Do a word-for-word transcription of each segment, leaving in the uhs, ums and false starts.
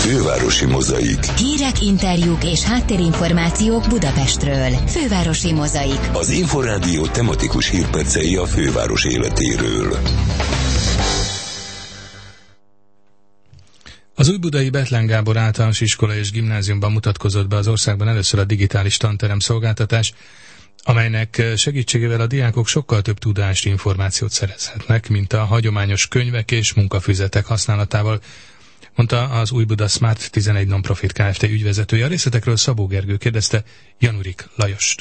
Fővárosi Mozaik. Hírek, interjúk és háttérinformációk Budapestről. Fővárosi Mozaik. Az Inforádió tematikus hírpercei a főváros életéről. Az újbudai Bethlen Gábor általános iskola és gimnáziumban mutatkozott be az országban először a digitális tanterem szolgáltatás, amelynek segítségével a diákok sokkal több tudást, információt szerezhetnek, mint a hagyományos könyvek és munkafüzetek használatával, mondta az Újbuda Smart tizenegy Nonprofit Kft. Ügyvezetője. A részletekről Szabó Gergő kérdezte Janurik Lajost.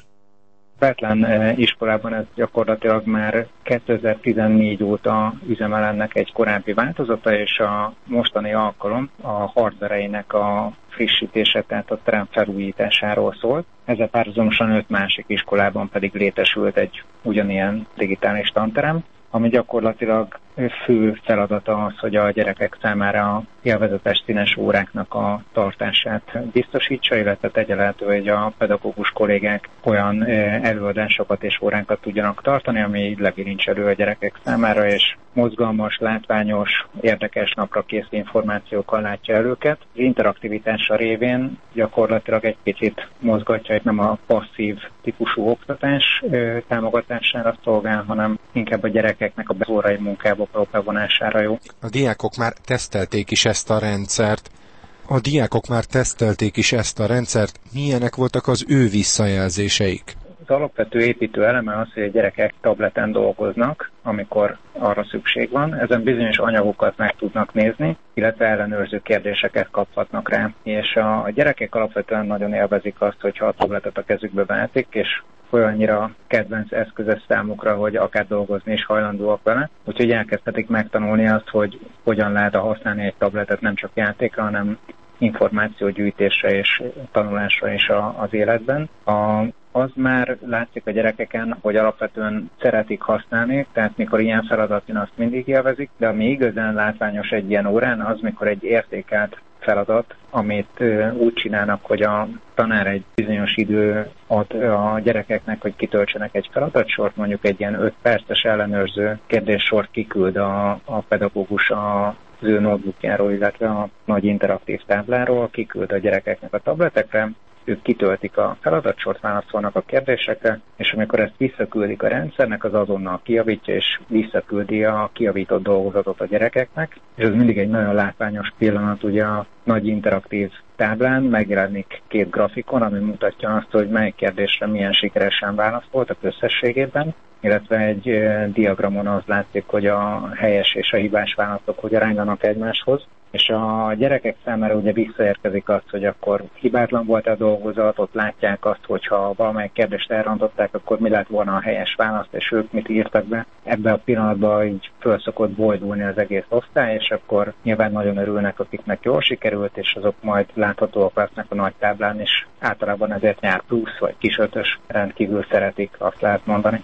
Bethlen iskolában ez gyakorlatilag már kétezer-tizennégy óta üzemel ennek egy korábbi változata, és a mostani alkalom a hardvereinek a frissítése, tehát a terem felújításáról szólt. Ezzel párhuzamosan öt másik iskolában pedig létesült egy ugyanilyen digitális tanterem, ami gyakorlatilag fő feladata az, hogy a gyerekek számára a élvezetes színes óráknak a tartását biztosítsa, illetve tegye lehetővé, hogy a pedagógus kollégák olyan előadásokat és órákat tudjanak tartani, ami lebilincselő a gyerekek számára, és mozgalmas, látványos, érdekes, napra kész információkkal látja el őket. Az interaktivitása révén gyakorlatilag egy picit mozgatja, hogy nem a passzív típusú oktatás támogatására szolgál, hanem inkább a gyerekeknek a órai munkába bevonására jó. A diákok már tesztelték is ezt a rendszert. A diákok már tesztelték is ezt a rendszert. Milyenek voltak az ő visszajelzéseik? Az alapvető építő eleme az, hogy a gyerekek tableten dolgoznak, amikor arra szükség van. Ezen bizonyos anyagokat meg tudnak nézni, illetve ellenőrző kérdéseket kaphatnak rá. És a gyerekek alapvetően nagyon élvezik azt, hogyha a tabletet a kezükbe vehetik, és olyannyira kedvenc eszközös számukra, hogy akár dolgozni is hajlandóak vele. Úgyhogy elkezdhetik megtanulni azt, hogy hogyan lehet használni egy tabletet nem csak játékra, hanem információgyűjtésre és tanulásra is a, az életben. A, az már látszik a gyerekeken, hogy alapvetően szeretik használni, tehát mikor ilyen feladat jön, azt mindig élvezik, de ami igazán látványos egy ilyen órán, az mikor egy értékelt feladat, amit úgy csinálnak, hogy a tanár egy bizonyos idő ad a gyerekeknek, hogy kitöltsenek egy feladatsort, mondjuk egy ilyen öt perces ellenőrző kérdéssort kiküld a, a pedagógus a az ő notebookjáról, illetve a nagy interaktív tábláról, kiküld a gyerekeknek a tabletekre, ők kitöltik a feladatsort, válaszolnak a kérdésekre, és amikor ezt visszaküldik a rendszernek, az azonnal kijavítja, és visszaküldi a kijavított dolgozatot a gyerekeknek, és ez mindig egy nagyon látványos pillanat, ugye a nagy interaktív táblán megjelenik két grafikon, ami mutatja azt, hogy melyik kérdésre milyen sikeresen válaszoltak összességében, illetve egy e, diagramon az látszik, hogy a helyes és a hibás válaszok hogy aránylanak egymáshoz, és a gyerekek számára ugye visszaérkezik azt, hogy akkor hibátlan volt a dolgozat, ott látják azt, hogyha valamelyik kérdést elrontották, akkor mi lett volna a helyes választ, és ők mit írtak be. Ebben a pillanatban így föl szokott bojdulni az egész osztály, és akkor nyilván nagyon örülnek, akiknek jól sikerült, és azok majd láthatóak lesznek a nagy táblán, és általában ezért nyár plusz vagy kis ötös rendkívül szeretik, azt lehet mondani.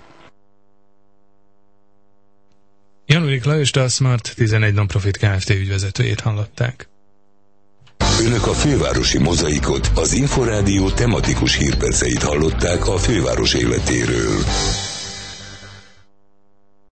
Janurik Lajost, a Smart tizenegy Nonprofit Kft. Ügyvezetőjét hallották. Önök a Fővárosi Mozaikot, az Inforádió tematikus hírperceit hallották a főváros életéről.